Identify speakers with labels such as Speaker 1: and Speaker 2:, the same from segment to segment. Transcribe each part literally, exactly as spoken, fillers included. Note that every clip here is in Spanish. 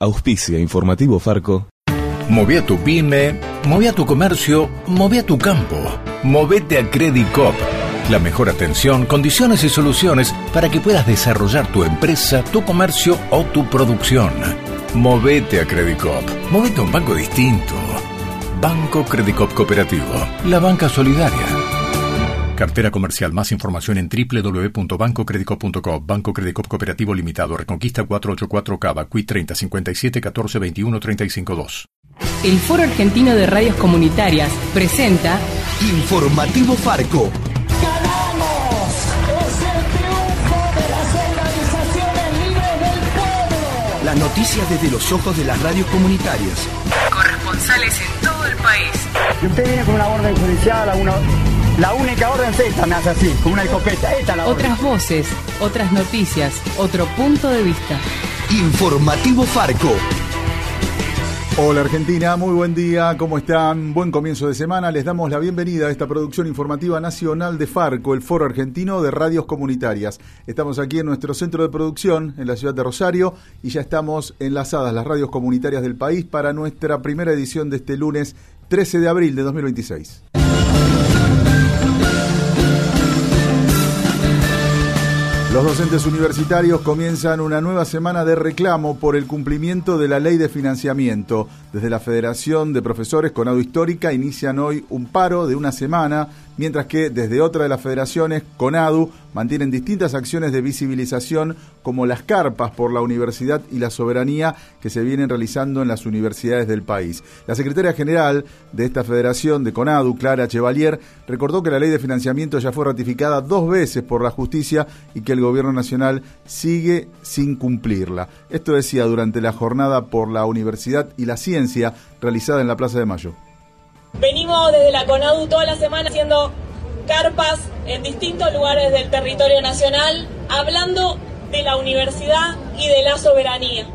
Speaker 1: Auspicia Informativo Farco.
Speaker 2: Moví a tu pyme, moví a tu comercio, moví a tu campo. Movete a Credicop. La mejor atención, condiciones y soluciones para que puedas desarrollar tu empresa, tu comercio o tu producción. Movete a Credicop. Movete a un banco distinto. Banco Credicop Cooperativo. La banca solidaria. Cartera comercial. Más información en doble u doble u doble u punto banco credicop punto com. Banco Credicop Cooperativo Limitado. Reconquista cuatrocientos ochenta y cuatro Cava. Q I treinta cincuenta y siete catorce veintiuno treinta y cinco dos.
Speaker 3: El Foro Argentino de Radios Comunitarias presenta
Speaker 4: Informativo Farco.
Speaker 5: ¡Ganamos! ¡Es el triunfo de las organizaciones libres del pueblo!
Speaker 4: Las noticias desde los ojos de las radios comunitarias.
Speaker 3: corresponsales en todo el país.
Speaker 6: Y usted viene con una orden judicial, a una... La única orden es esta, me hace así, con una escopeta. Esta es la orden.
Speaker 3: Otras voces, otras noticias, otro punto de vista.
Speaker 4: Informativo Farco.
Speaker 7: Hola Argentina, muy buen día, ¿cómo están? Buen comienzo de semana, les damos la bienvenida a esta producción informativa nacional de Farco, el Foro Argentino de Radios Comunitarias. Estamos aquí en nuestro centro de producción, en la ciudad de Rosario, y ya estamos enlazadas las radios comunitarias del país para nuestra primera edición de este lunes trece de abril de dos mil veintiséis. Los docentes universitarios comienzan una nueva semana de reclamo por el cumplimiento de la ley de financiamiento. Desde la Federación de Profesores Conadu Histórica inician hoy un paro de una semana, mientras que desde otra de las federaciones, Conadu, mantienen distintas acciones de visibilización como las carpas por la universidad y la soberanía que se vienen realizando en las universidades del país. La secretaria general de esta federación de Conadu, Clara Chevalier, recordó que la ley de financiamiento ya fue ratificada dos veces por la justicia y que el gobierno nacional sigue sin cumplirla. Esto decía durante la jornada por la universidad y la ciencia realizada en la Plaza de Mayo.
Speaker 8: Venimos desde la Conadu toda la semana haciendo carpas en distintos lugares del territorio nacional, hablando de la universidad y de la soberanía.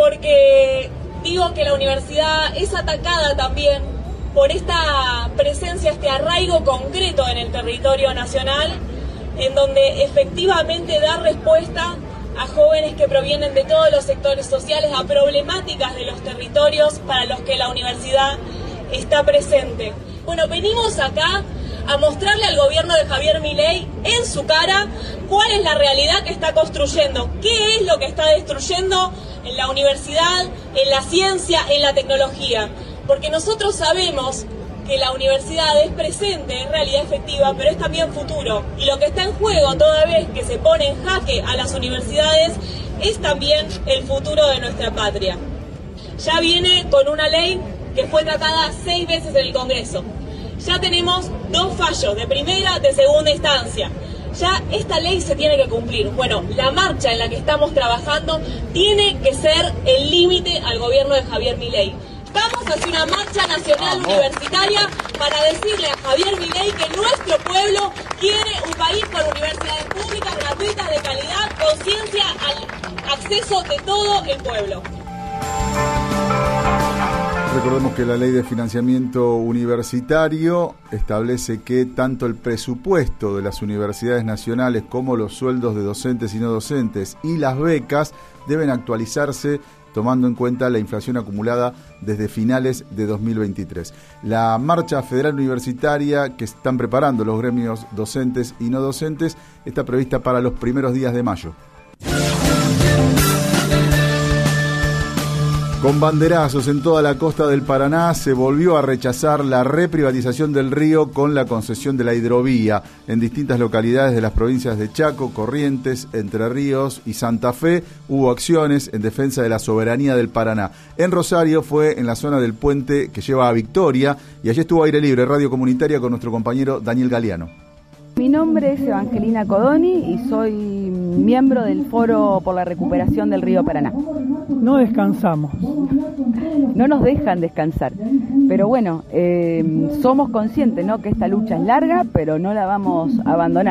Speaker 8: Porque digo que la universidad es atacada también por esta presencia, este arraigo concreto en el territorio nacional, en donde efectivamente da respuesta a jóvenes que provienen de todos los sectores sociales, a problemáticas de los territorios para los que la universidad está presente. Bueno, venimos acá a mostrarle al gobierno de Javier Milei en su cara cuál es la realidad que está construyendo, qué es lo que está destruyendo en la universidad, en la ciencia, en la tecnología. Porque nosotros sabemos que la universidad es presente, en realidad efectiva, pero es también futuro. Y lo que está en juego toda vez que se pone en jaque a las universidades es también el futuro de nuestra patria. Ya viene con una ley que fue tratada seis veces en el Congreso. Ya tenemos dos fallos, de primera, de segunda instancia. Ya esta ley se tiene que cumplir. Bueno, la marcha en la que estamos trabajando tiene que ser el límite al gobierno de Javier Milei. Vamos a hacer una marcha nacional universitaria para decirle a Javier Milei que nuestro pueblo quiere un país con universidades públicas, gratuitas, de calidad, con ciencia, al acceso de todo el pueblo.
Speaker 7: Recordemos que la ley de financiamiento universitario establece que tanto el presupuesto de las universidades nacionales como los sueldos de docentes y no docentes y las becas deben actualizarse tomando en cuenta la inflación acumulada desde finales de dos mil veintitrés. La marcha federal universitaria que están preparando los gremios docentes y no docentes está prevista para los primeros días de mayo. Con banderazos en toda la costa del Paraná se volvió a rechazar la reprivatización del río con la concesión de la hidrovía. En distintas localidades de las provincias de Chaco, Corrientes, Entre Ríos y Santa Fe hubo acciones en defensa de la soberanía del Paraná. En Rosario fue en la zona del puente que lleva a Victoria y allí estuvo Aire Libre, radio comunitaria, con nuestro compañero Daniel Galeano.
Speaker 9: Mi nombre es Evangelina Codoni y soy miembro del Foro por la Recuperación del Río Paraná.
Speaker 10: No descansamos.
Speaker 9: No nos dejan descansar, pero bueno, eh, somos conscientes, ¿no?, que esta lucha es larga, pero no la vamos a abandonar.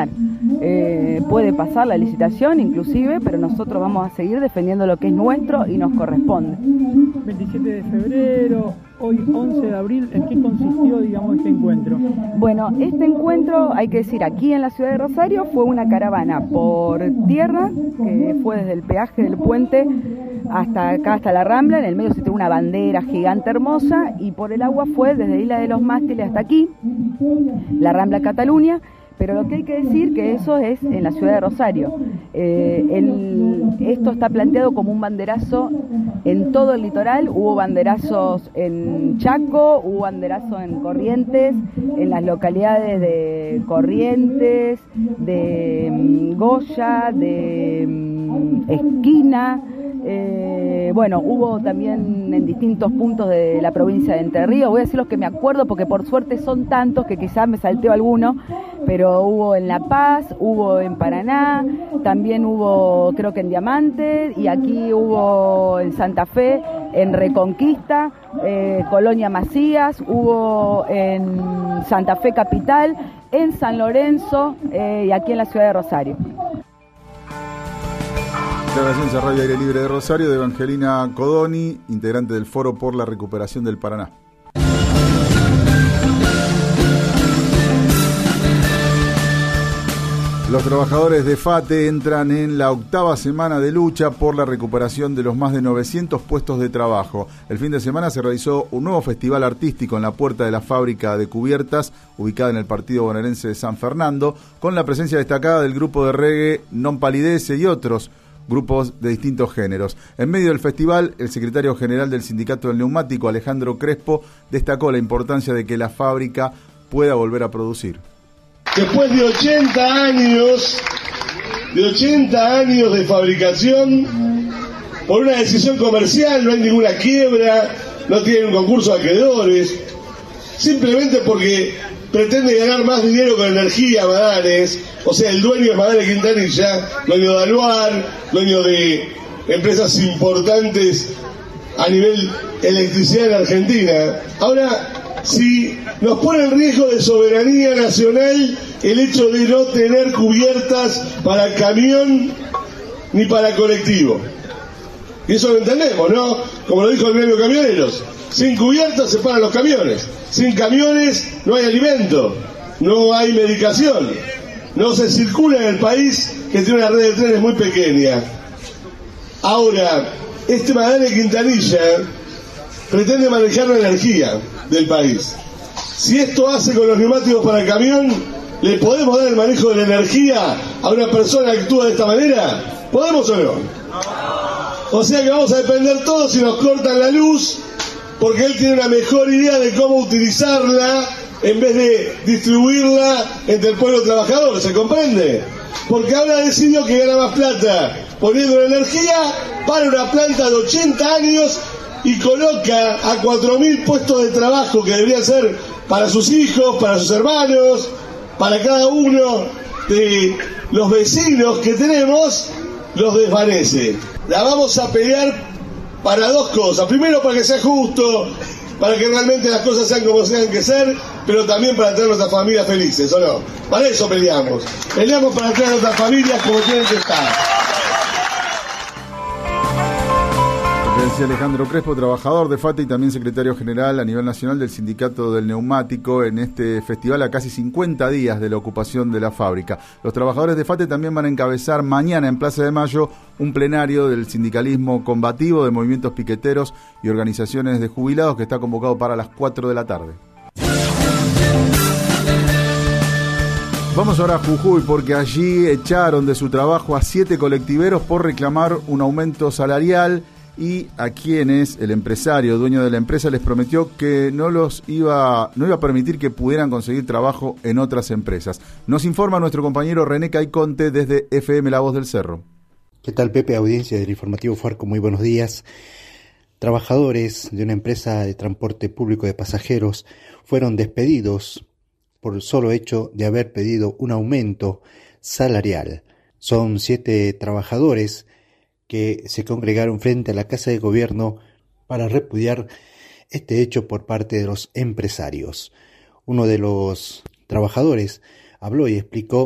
Speaker 9: eh, puede pasar la licitación inclusive, pero nosotros vamos a seguir defendiendo lo que es nuestro y nos corresponde.
Speaker 10: veintisiete de febrero, hoy once de abril, ¿en qué consistió, digamos, este encuentro?
Speaker 9: Bueno, este encuentro, hay que decir, aquí en la ciudad de Rosario fue una caravana por tierra, que fue desde el peaje del puente hasta acá, hasta la Rambla, en el medio se tiene una bandera gigante hermosa, y por el agua fue desde Isla de los Mástiles hasta aquí, la Rambla Cataluña. Pero lo que hay que decir que eso es en la ciudad de Rosario. Eh, el, esto está planteado como un banderazo en todo el litoral. Hubo banderazos en Chaco, hubo banderazos en Corrientes, en las localidades de Corrientes, de um, Goya, de um, Esquina. Eh, bueno, hubo también en distintos puntos de la provincia de Entre Ríos. Voy a decir los que me acuerdo porque por suerte son tantos que quizás me salteo alguno, pero hubo en La Paz, hubo en Paraná, también hubo creo que en Diamante, y aquí hubo en Santa Fe, en Reconquista, eh, Colonia Macías, hubo en Santa Fe Capital, en San Lorenzo eh, y aquí en la ciudad de Rosario.
Speaker 7: Declaraciones a Radio Aire Libre de Rosario de Evangelina Codoni, integrante del Foro por la Recuperación del Paraná. Los trabajadores de FATE entran en la octava semana de lucha por la recuperación de los más de novecientos puestos de trabajo. El fin de semana se realizó un nuevo festival artístico en la puerta de la fábrica de cubiertas, ubicada en el partido bonaerense de San Fernando, con la presencia destacada del grupo de reggae Non Palidece y otros grupos de distintos géneros. En medio del festival, el secretario general del Sindicato del Neumático, Alejandro Crespo, destacó la importancia de que la fábrica pueda volver a producir.
Speaker 11: Después de ochenta años, de ochenta años de fabricación, por una decisión comercial, no hay ninguna quiebra, no tienen un concurso de acreedores, simplemente porque pretende ganar más dinero con energía Madanes, o sea, el dueño es Madanes Quintanilla, dueño de Aluar, dueño de empresas importantes a nivel electricidad en Argentina. Ahora, si nos pone en riesgo de soberanía nacional el hecho de no tener cubiertas para camión ni para colectivo. Y eso lo entendemos, ¿no? Como lo dijo el gremio de camioneros, sin cubiertas se paran los camiones, sin camiones no hay alimento, no hay medicación, no se circula en el país, que tiene una red de trenes muy pequeña. Ahora, este Madanes Quintanilla pretende manejar la energía del país. Si esto hace con los neumáticos para el camión, ¿le podemos dar el manejo de la energía a una persona que actúa de esta manera? ¿Podemos o no? O sea que vamos a depender todos si nos cortan la luz, porque él tiene una mejor idea de cómo utilizarla en vez de distribuirla entre el pueblo trabajador, ¿se comprende? Porque ahora decidió que gana más plata poniendo la energía para una planta de ochenta años y coloca a cuatro mil puestos de trabajo que deberían ser para sus hijos, para sus hermanos, para cada uno de los vecinos que tenemos, los desvanece. La vamos a pelear para dos cosas. Primero, para que sea justo, para que realmente las cosas sean como tengan que ser, pero también para tener nuestras familias felices, ¿o no? Para eso peleamos. Peleamos para tener nuestras familias como tienen que estar.
Speaker 7: Alejandro Crespo, trabajador de FATE y también secretario general a nivel nacional del Sindicato del Neumático, en este festival a casi cincuenta días de la ocupación de la fábrica. Los trabajadores de FATE también van a encabezar mañana en Plaza de Mayo un plenario del sindicalismo combativo, de movimientos piqueteros y organizaciones de jubilados, que está convocado para las cuatro de la tarde. Vamos ahora a Jujuy, porque allí echaron de su trabajo a siete colectiveros por reclamar un aumento salarial, y a quienes el empresario, dueño de la empresa, les prometió que no los iba, no iba a permitir que pudieran conseguir trabajo en otras empresas. Nos informa nuestro compañero René Caiconte desde F M La Voz del Cerro.
Speaker 12: ¿Qué tal, Pepe? Audiencia del Informativo Farco, muy buenos días. Trabajadores de una empresa de transporte público de pasajeros fueron despedidos por el solo hecho de haber pedido un aumento salarial. Son siete trabajadores que se congregaron frente a la Casa de Gobierno para repudiar este hecho por parte de los empresarios. Uno de los trabajadores habló y explicó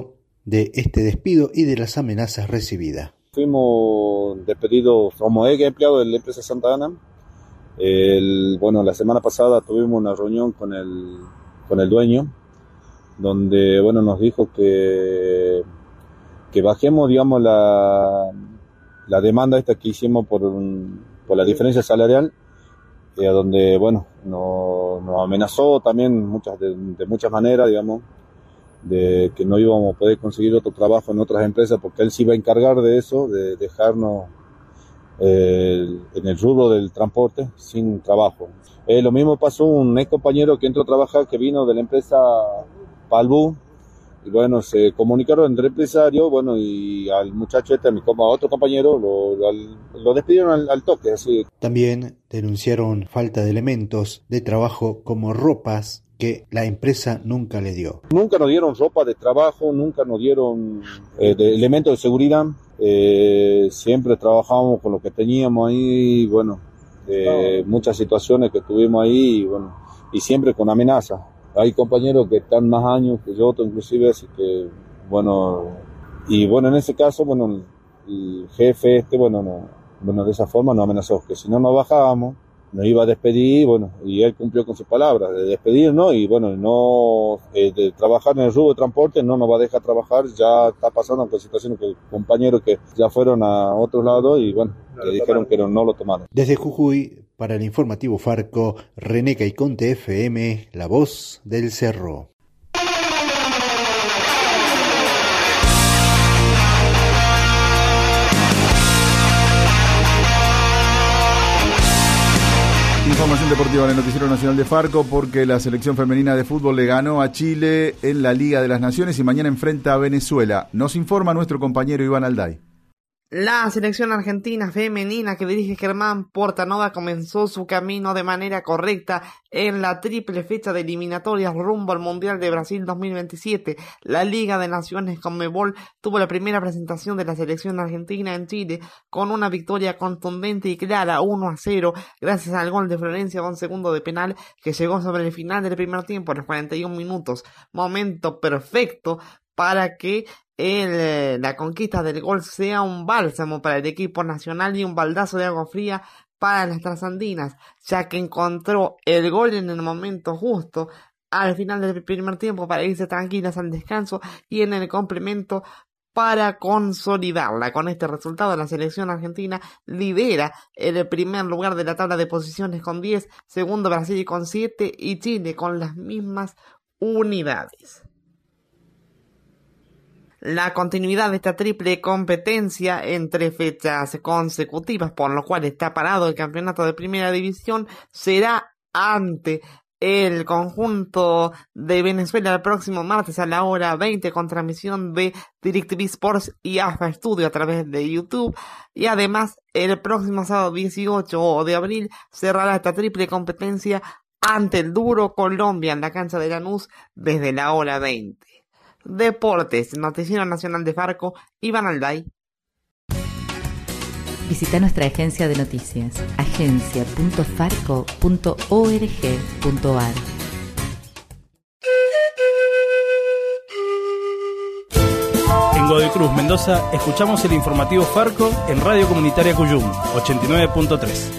Speaker 12: de este despido y de las amenazas recibidas.
Speaker 13: Fuimos despedidos como empleado de la empresa Santa Ana. El, bueno, la semana pasada tuvimos una reunión con el, con el dueño, donde bueno, nos dijo que, que bajemos, digamos, la, la demanda esta que hicimos por, un, por la diferencia salarial, eh, donde bueno, nos, nos amenazó también muchas, de, de muchas maneras, digamos, de que no íbamos a poder conseguir otro trabajo en otras empresas, porque él se iba a encargar de eso, de dejarnos eh, en el rubro del transporte sin trabajo. Eh, lo mismo pasó un ex compañero que entró a trabajar, que vino de la empresa Palbú, y bueno, se comunicaron entre empresarios, bueno, y al muchacho este, a, mi, a otro compañero, lo, lo, lo despidieron al, al toque, así.
Speaker 12: También denunciaron falta de elementos de trabajo como ropas que la empresa nunca le dio.
Speaker 13: Nunca nos dieron ropa de trabajo, nunca nos dieron eh, de elementos de seguridad, eh, siempre trabajábamos con lo que teníamos ahí, bueno, eh, no. muchas situaciones que tuvimos ahí, y, bueno, y siempre con amenaza. Hay compañeros que están más años que yo, inclusive, así que, bueno, y bueno, en ese caso, bueno, el jefe este, bueno, no, bueno, de esa forma nos amenazó, que si no nos bajábamos, nos iba a despedir, bueno, y él cumplió con sus palabras de despedirnos, y bueno, no eh, de trabajar en el rubro de transporte, no nos va a dejar trabajar. Ya está pasando con situaciones que compañeros que ya fueron a otro lado y bueno, le dijeron que no, no lo tomaron.
Speaker 12: Desde Jujuy, para el informativo Farco, René Caiconte F M, la voz del Cerro.
Speaker 7: Información deportiva en el Noticiero Nacional de Farco, porque la selección femenina de fútbol le ganó a Chile en la Liga de las Naciones y mañana enfrenta a Venezuela. Nos informa nuestro compañero Iván Alday.
Speaker 14: La selección argentina femenina que dirige Germán Portanova comenzó su camino de manera correcta en la triple fecha de eliminatorias rumbo al Mundial de Brasil dos mil veintisiete. La Liga de Naciones Conmebol tuvo la primera presentación de la selección argentina en Chile con una victoria contundente y clara, uno a cero, gracias al gol de Florencia con segundo de penal que llegó sobre el final del primer tiempo a los cuarenta y un minutos. Momento perfecto para que el, la conquista del gol sea un bálsamo para el equipo nacional y un baldazo de agua fría para las trasandinas, ya que encontró el gol en el momento justo al final del primer tiempo para irse tranquilas al descanso y en el complemento para consolidarla. Con este resultado, la selección argentina lidera el primer lugar de la tabla de posiciones con diez, segundo Brasil con siete y Chile con las mismas unidades. La continuidad de esta triple competencia en tres fechas consecutivas, por lo cual está parado el campeonato de primera división, será ante el conjunto de Venezuela el próximo martes a la hora veinte con transmisión de DirecTV Sports y A F A Studio a través de YouTube, y además el próximo sábado dieciocho de abril cerrará esta triple competencia ante el duro Colombia en la cancha de Lanús desde la hora veinte. Deportes, Noticiero Nacional de Farco, Iván Alday.
Speaker 15: Visita nuestra agencia de noticias, agencia punto farco punto org punto ar.
Speaker 16: En Godoy Cruz, Mendoza, escuchamos el informativo Farco en Radio Comunitaria Cuyum, ochenta y nueve punto tres.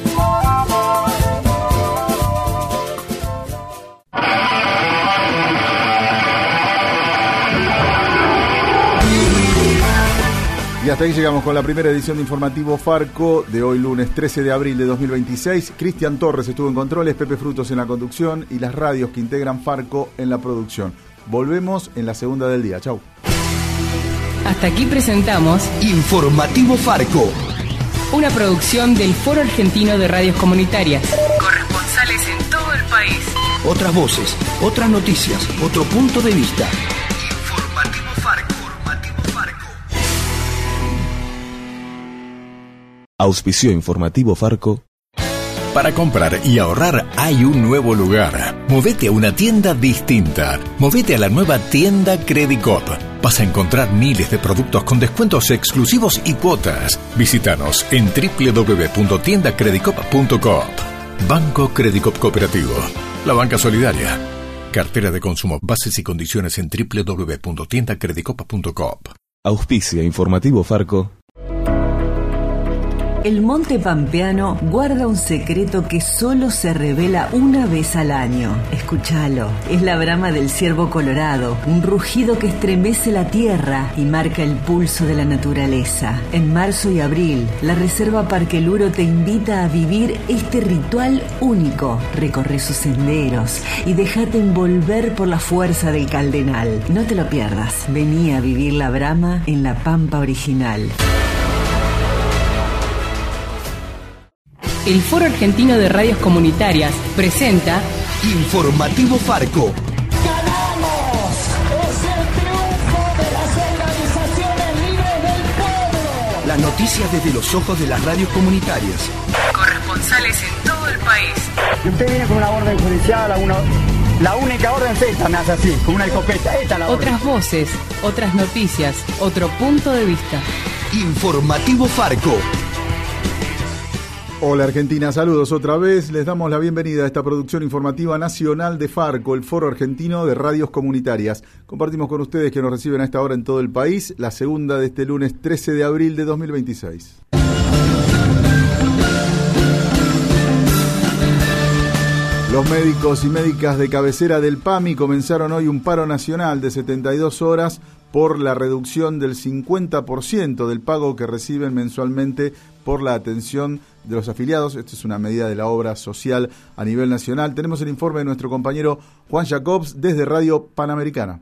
Speaker 7: Y hasta ahí llegamos con la primera edición de Informativo Farco de hoy lunes trece de abril de dos mil veintiséis. Cristian Torres estuvo en controles, Pepe Frutos en la conducción y las radios que integran Farco en la producción. Volvemos en la segunda del día. Chau.
Speaker 3: Hasta aquí presentamos
Speaker 4: Informativo Farco,
Speaker 3: una producción del Foro Argentino de Radios Comunitarias.
Speaker 15: Corresponsales en todo el país.
Speaker 4: Otras voces, otras noticias, otro punto de vista.
Speaker 1: Auspició Informativo Farco.
Speaker 2: Para comprar y ahorrar hay un nuevo lugar. Movete a una tienda distinta. Movete a la nueva tienda Credicop. Vas a encontrar miles de productos con descuentos exclusivos y cuotas. Visítanos en doble u doble u doble u punto tienda credicop punto com. Banco Credicop Cooperativo. La banca solidaria. Cartera de consumo. Bases y condiciones en doble u doble u doble u punto tienda credicoop punto com.
Speaker 1: Auspicia Informativo Farco.
Speaker 17: El Monte Pampeano guarda un secreto que solo se revela una vez al año. Escúchalo. Es la brama del ciervo colorado, un rugido que estremece la tierra y marca el pulso de la naturaleza. En marzo y abril, la Reserva Parque Luro te invita a vivir este ritual único. Recorre sus senderos y déjate envolver por la fuerza del Caldenal. No te lo pierdas. Vení a vivir la brama en la Pampa original.
Speaker 3: El Foro Argentino de Radios Comunitarias presenta
Speaker 4: Informativo Farco.
Speaker 5: ¡Ganamos! ¡Es el triunfo de las organizaciones libres del pueblo!
Speaker 4: Las noticias desde los ojos de las radios comunitarias.
Speaker 3: Corresponsales en todo el país.
Speaker 6: Y usted viene con una orden judicial, una, la única orden es esta, me hace así, con una escopeta. Esta es la orden.
Speaker 3: Otras voces, otras noticias, otro punto de vista.
Speaker 4: Informativo Farco.
Speaker 7: Hola Argentina, saludos otra vez. Les damos la bienvenida a esta producción informativa nacional de Farco, el Foro Argentino de Radios Comunitarias. Compartimos con ustedes que nos reciben a esta hora en todo el país, la segunda de este lunes trece de abril de dos mil veintiséis. Los médicos y médicas de cabecera del PAMI comenzaron hoy un paro nacional de setenta y dos horas por la reducción del cincuenta por ciento del pago que reciben mensualmente por la atención de los afiliados. Esta es una medida de la obra social a nivel nacional. Tenemos el informe de nuestro compañero Juan Jacobs desde Radio Panamericana.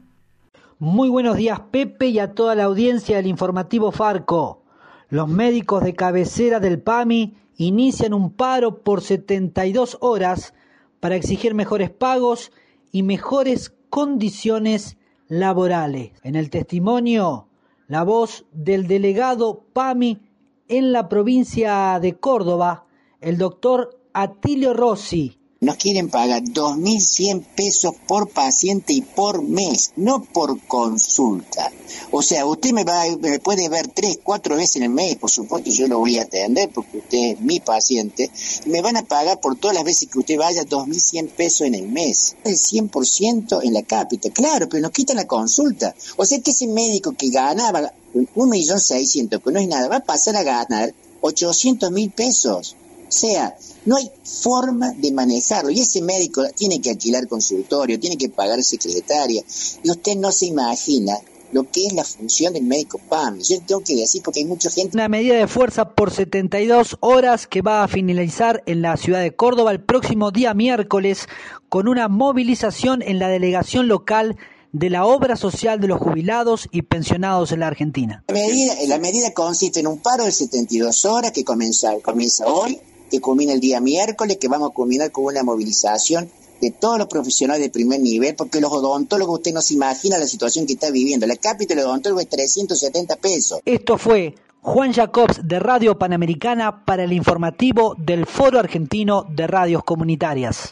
Speaker 18: Muy buenos días, Pepe, y a toda la audiencia del Informativo Farco. Los médicos de cabecera del PAMI inician un paro por setenta y dos horas para exigir mejores pagos y mejores condiciones laborales. En el testimonio, la voz del delegado PAMI en la provincia de Córdoba, el doctor Atilio Rossi.
Speaker 19: Nos quieren pagar dos mil cien pesos por paciente y por mes, no por consulta. O sea, usted me, va, me puede ver tres, cuatro veces en el mes, por supuesto yo lo voy a atender porque usted es mi paciente. Me van a pagar por todas las veces que usted vaya dos mil cien pesos en el mes. El cien por ciento en la cápita, claro, pero nos quitan la consulta. O sea que ese médico que ganaba un millón seiscientos, que no es nada, va a pasar a ganar ochocientos mil pesos. O sea, no hay forma de manejarlo. Y ese médico tiene que alquilar consultorio, tiene que pagar secretaria. Y usted no se imagina lo que es la función del médico PAMI. Yo tengo que decir porque hay mucha gente...
Speaker 18: Una medida de fuerza por setenta y dos horas que va a finalizar en la ciudad de Córdoba el próximo día miércoles con una movilización en la delegación local de la obra social de los jubilados y pensionados en la Argentina.
Speaker 19: La medida, la medida consiste en un paro de setenta y dos horas que comienza, comienza hoy, que culmina el día miércoles, que vamos a culminar con una movilización de todos los profesionales de primer nivel, porque los odontólogos, usted no se imagina la situación que está viviendo. La cápita del odontólogo es trescientos setenta pesos.
Speaker 18: Esto fue Juan Jacobs de Radio Panamericana para el informativo del Foro Argentino de Radios Comunitarias.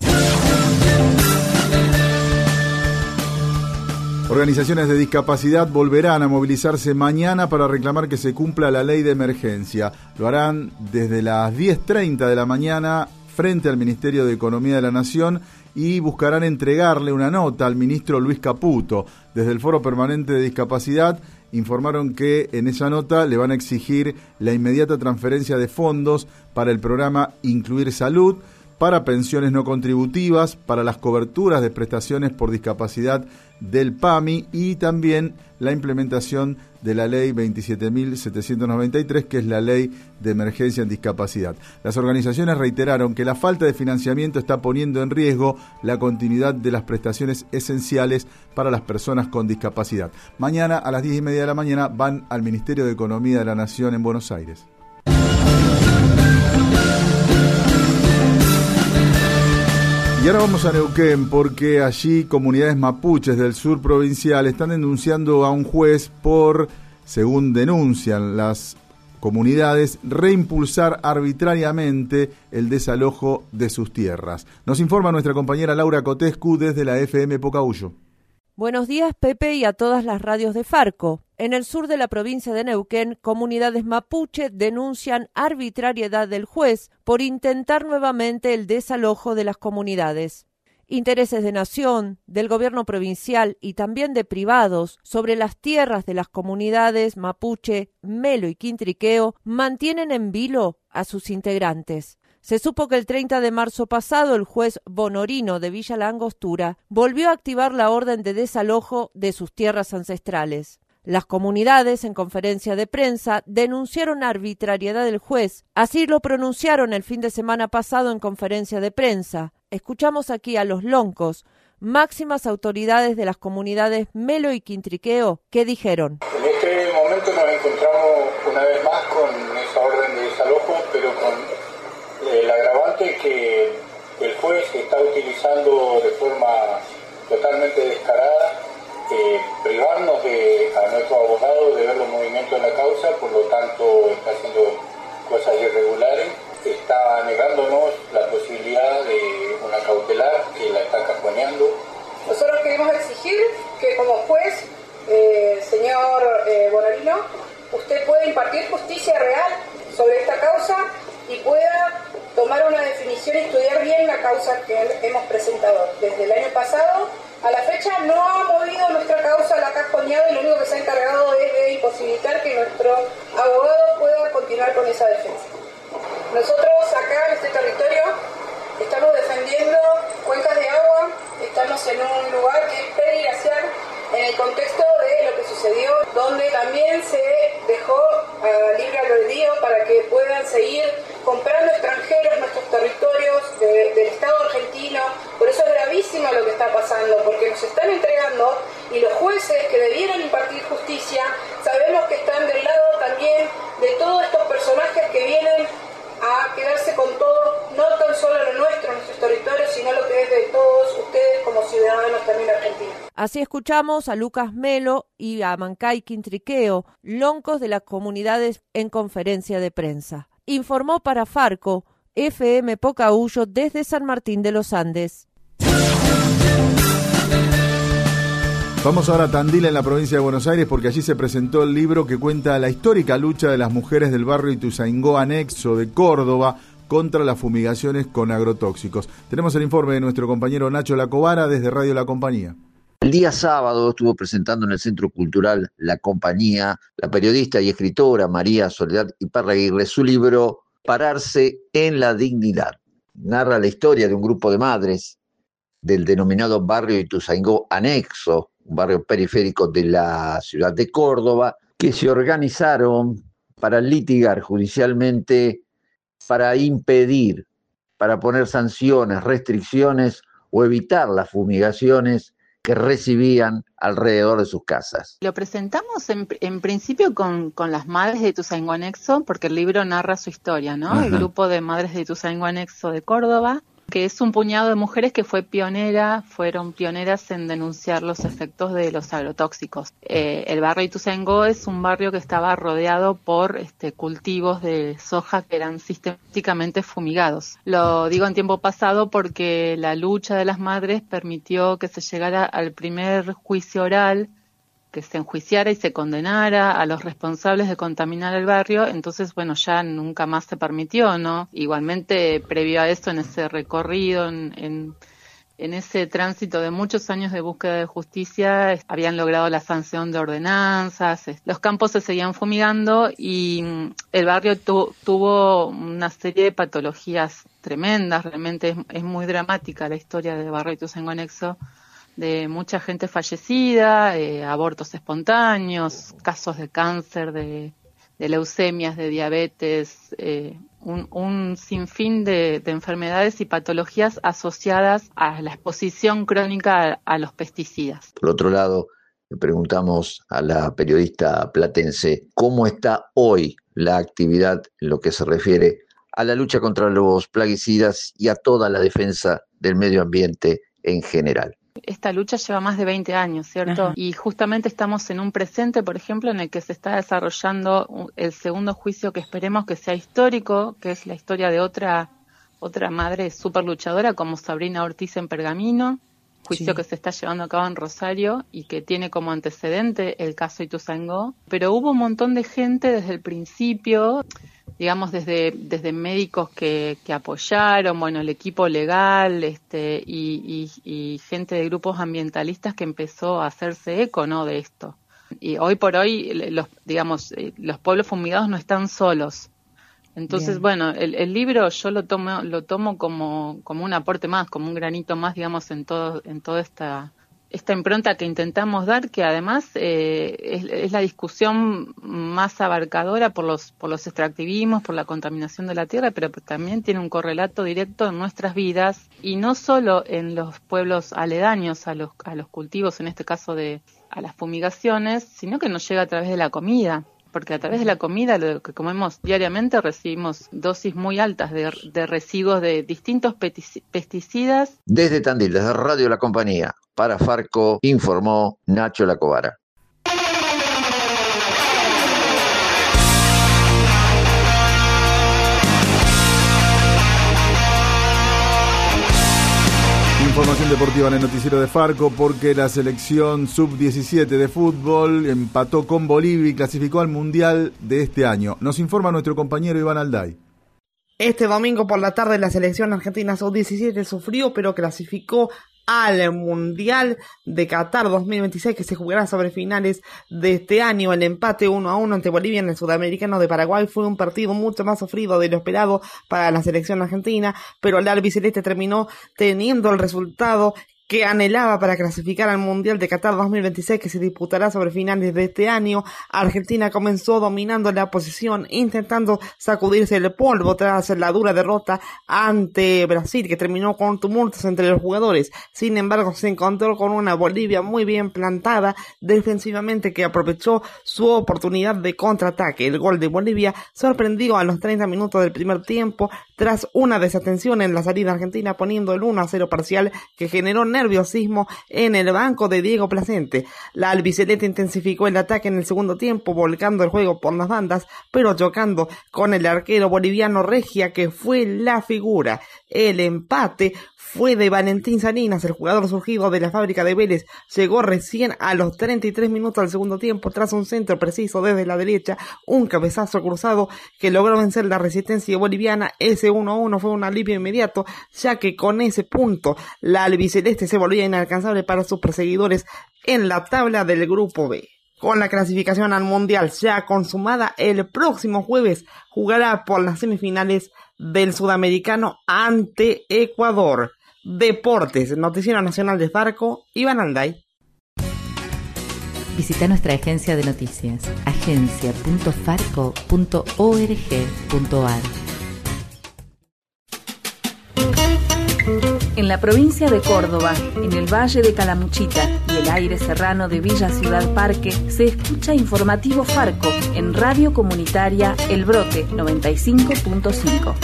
Speaker 7: Organizaciones de discapacidad volverán a movilizarse mañana para reclamar que se cumpla la ley de emergencia. Lo harán desde las diez treinta de la mañana frente al Ministerio de Economía de la Nación y buscarán entregarle una nota al ministro Luis Caputo. Desde el Foro Permanente de Discapacidad informaron que en esa nota le van a exigir la inmediata transferencia de fondos para el programa Incluir Salud, para pensiones no contributivas, para las coberturas de prestaciones por discapacidad del PAMI y también la implementación de la ley veintisiete mil setecientos noventa y tres, que es la ley de emergencia en discapacidad. Las organizaciones reiteraron que la falta de financiamiento está poniendo en riesgo la continuidad de las prestaciones esenciales para las personas con discapacidad. Mañana a las diez y media de la mañana van al Ministerio de Economía de la Nación en Buenos Aires. Y ahora vamos a Neuquén porque allí comunidades mapuches del sur provincial están denunciando a un juez por, según denuncian las comunidades, reimpulsar arbitrariamente el desalojo de sus tierras. Nos informa nuestra compañera Laura Cotescu desde la F M Pocahuyo.
Speaker 20: Buenos días, Pepe, y a todas las radios de Farco. En el sur de la provincia de Neuquén, comunidades mapuche denuncian arbitrariedad del juez por intentar nuevamente el desalojo de las comunidades. intereses de nación, del gobierno provincial y también de privados sobre las tierras de las comunidades mapuche, melo y quintriqueo mantienen en vilo a sus integrantes. Se supo que el treinta de marzo pasado el juez Bonorino de Villa La Angostura volvió a activar la orden de desalojo de sus tierras ancestrales. Las comunidades, en conferencia de prensa, denunciaron la arbitrariedad del juez. Así lo pronunciaron el fin de semana pasado en conferencia de prensa. Escuchamos aquí a los loncos, máximas autoridades de las comunidades Melo y Quintriqueo, que dijeron:
Speaker 21: En este momento nos encontramos una vez más con esa orden de desalojo, pero con el agravante que el juez está utilizando de forma totalmente descarada, eh, privarnos de, a nuestro abogado de ver los movimientos en la causa, por lo tanto está haciendo cosas irregulares, está negándonos la posibilidad de una cautelar que la está cajoneando.
Speaker 22: Nosotros queremos exigir que como juez, eh, señor eh, Bonorino, usted pueda impartir justicia real sobre esta causa y pueda tomar una definición y estudiar bien la causa que hemos presentado. Desde el año pasado a la fecha no ha movido nuestra causa, la ha cajoneado y lo único que se ha encargado es de imposibilitar que nuestro abogado pueda continuar con esa defensa. Nosotros acá en este territorio estamos defendiendo cuencas de agua, estamos en un lugar que es periglacial en el contexto de lo que sucedió, donde también se dejó a libre albedrío para que puedan seguir comprando extranjeros nuestros territorios de, del Estado argentino. Por eso es gravísimo lo que está pasando, porque nos están entregando y los jueces que debieran impartir justicia sabemos que están del lado también de todos estos personajes que vienen a quedarse con todo, no tan solo lo nuestro, nuestros territorios, sino lo que es de todos ustedes como ciudadanos también argentinos.
Speaker 20: Así escuchamos a Lucas Melo y a Mancay Quintriqueo, loncos de las comunidades en conferencia de prensa. Informó para Farco, F M Pocahuyo desde San Martín de los Andes.
Speaker 7: Vamos ahora a Tandil, en la provincia de Buenos Aires, porque allí se presentó el libro que cuenta la histórica lucha de las mujeres del barrio Ituzaingó Anexo de Córdoba contra las fumigaciones con agrotóxicos. Tenemos el informe de nuestro compañero Nacho Lacobara desde Radio La Compañía.
Speaker 23: El día sábado estuvo presentando en el Centro Cultural La Compañía la periodista y escritora María Soledad Iparraguirre su libro Pararse en la Dignidad. Narra la historia de un grupo de madres del denominado barrio Ituzaingó Anexo, un barrio periférico de la ciudad de Córdoba, que se organizaron para litigar judicialmente, para impedir, para poner sanciones, restricciones o evitar las fumigaciones que recibían alrededor de sus casas.
Speaker 24: Lo presentamos en, en principio con, con las madres de Ituzaingó Anexo, porque el libro narra su historia, ¿no? Ajá. El grupo de madres de Ituzaingó Anexo de Córdoba, que es un puñado de mujeres que fue pionera, fueron pioneras en denunciar los efectos de los agrotóxicos. Eh, el barrio Ituzaingó es un barrio que estaba rodeado por este, cultivos de soja que eran sistemáticamente fumigados. Lo digo en tiempo pasado porque la lucha de las madres permitió que se llegara al primer juicio oral, que se enjuiciara y se condenara a los responsables de contaminar el barrio. Entonces, bueno, ya nunca más se permitió, ¿no? Igualmente, previo a eso, en ese recorrido, en, en, en ese tránsito de muchos años de búsqueda de justicia, habían logrado la sanción de ordenanzas, los campos se seguían fumigando y el barrio tu, tuvo una serie de patologías tremendas. Realmente es, es muy dramática la historia del barrio Ituzaingó Anexo, de mucha gente fallecida, eh, abortos espontáneos, casos de cáncer, de, de leucemias, de diabetes, eh, un, un sinfín de, de enfermedades y patologías asociadas a la exposición crónica a, a los pesticidas.
Speaker 23: Por otro lado, le preguntamos a la periodista platense cómo está hoy la actividad en lo que se refiere a la lucha contra los plaguicidas y a toda la defensa del medio ambiente en general.
Speaker 24: Esta lucha lleva más de veinte años, ¿cierto? Ajá. Y justamente estamos en un presente, por ejemplo, en el que se está desarrollando el segundo juicio que esperemos que sea histórico, que es la historia de otra otra madre súper luchadora como Sabrina Ortiz en Pergamino, juicio sí. que se está llevando a cabo en Rosario y que tiene como antecedente el caso Ituzaingó. Pero hubo un montón de gente desde el principio digamos, desde, desde médicos que, que apoyaron, bueno, el equipo legal, este, y, y, y gente de grupos ambientalistas que empezó a hacerse eco, ¿no?, de esto. Y hoy por hoy, los, digamos, los pueblos fumigados no están solos. Entonces, Bien. bueno, el, el libro yo lo tomo, lo tomo como, como un aporte más, como un granito más, digamos, en todo, en toda esta, esta impronta que intentamos dar, que además eh, es, es la discusión más abarcadora por los, por los extractivismos, por la contaminación de la tierra, pero también tiene un correlato directo en nuestras vidas, y no solo en los pueblos aledaños a los, a los cultivos, en este caso de a las fumigaciones, sino que nos llega a través de la comida. Porque a través de la comida, lo que comemos diariamente, recibimos dosis muy altas de, de residuos de distintos pesticidas.
Speaker 23: Desde Tandil, desde Radio La Compañía, para Farco, informó Nacho Lacobara.
Speaker 7: Información deportiva en el noticiero de Farco, porque la selección sub diecisiete de fútbol empató con Bolivia y clasificó al Mundial de este año. Nos informa nuestro compañero Iván Alday.
Speaker 14: Este domingo por la tarde la selección argentina sub diecisiete sufrió, pero clasificó al Mundial de Qatar dos mil veintiséis, que se jugará sobre finales de este año. El empate uno a uno ante Bolivia en el Sudamericano de Paraguay fue un partido mucho más sufrido de lo esperado para la selección argentina, pero el albiceleste terminó teniendo el resultado que anhelaba para clasificar al Mundial de Qatar dos mil veintiséis, que se disputará sobre finales de este año. Argentina comenzó dominando la posición, intentando sacudirse el polvo tras la dura derrota ante Brasil, que terminó con tumultos entre los jugadores. Sin embargo, se encontró con una Bolivia muy bien plantada defensivamente, que aprovechó su oportunidad de contraataque. El gol de Bolivia sorprendió a los treinta minutos del primer tiempo tras una desatención en la salida argentina, poniendo el uno a cero parcial, que generó nerviosismo en el banco de Diego Placente. La albiceleste intensificó el ataque en el segundo tiempo, volcando el juego por las bandas, pero chocando con el arquero boliviano Regia, que fue la figura. El empate fue de Valentín Salinas, el jugador surgido de la fábrica de Vélez. Llegó recién a los treinta y tres minutos del segundo tiempo tras un centro preciso desde la derecha, un cabezazo cruzado que logró vencer la resistencia boliviana. Ese uno a uno fue un alivio inmediato, ya que con ese punto la albiceleste se volvía inalcanzable para sus perseguidores en la tabla del grupo B. Con la clasificación al Mundial ya consumada, el próximo jueves jugará por las semifinales del Sudamericano ante Ecuador. Deportes, Noticiero Nacional de Farco, Iván Alday.
Speaker 15: Visita nuestra agencia de noticias, agencia punto farco punto org punto ar.
Speaker 8: En la provincia de Córdoba, en el Valle de Calamuchita y el aire serrano de Villa Ciudad Parque, se escucha Informativo Farco en Radio Comunitaria El Brote noventa y cinco punto cinco.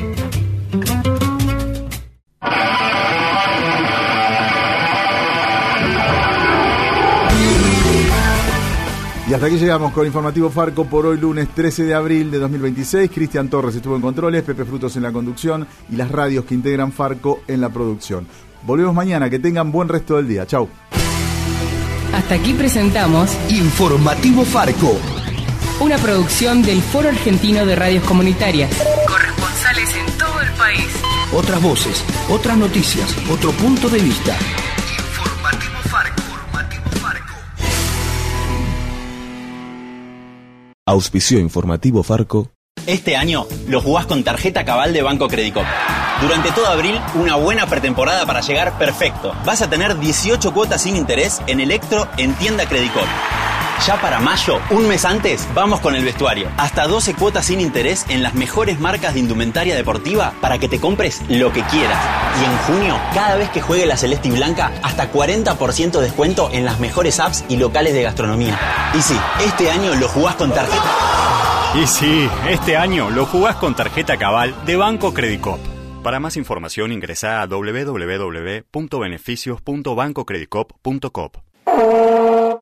Speaker 7: Y hasta aquí llegamos con Informativo Farco por hoy, lunes trece de abril de dos mil veintiséis. Cristian Torres estuvo en controles, Pepe Frutos en la conducción y las radios que integran Farco en la producción. Volvemos mañana, que tengan buen resto del día. Chau.
Speaker 3: Hasta aquí presentamos
Speaker 4: Informativo Farco,
Speaker 3: una producción del Foro Argentino de Radios Comunitarias.
Speaker 8: Corresponsales en todo el país.
Speaker 4: otras voces, otras noticias, otro punto de vista.
Speaker 2: Informativo Farco. Informativo Farco.
Speaker 1: Auspició Informativo Farco.
Speaker 9: Este año lo jugás con tarjeta Cabal de Banco Credicop. Durante todo abril, una buena pretemporada para llegar perfecto. Vas a tener dieciocho cuotas sin interés en Electro en tienda Credicop. Ya para mayo, un mes antes, vamos con el vestuario. Hasta doce cuotas sin interés en las mejores marcas de indumentaria deportiva para que te compres lo que quieras. Y en junio, cada vez que juegue la Celeste y Blanca, hasta cuarenta por ciento de descuento en las mejores apps y locales de gastronomía. Y sí, este año lo jugás con tarjeta.
Speaker 10: Y sí, este año lo jugás con tarjeta Cabal de Banco Credicop. Para más información ingresa a doble u doble u doble u punto beneficios punto banco credicop punto com.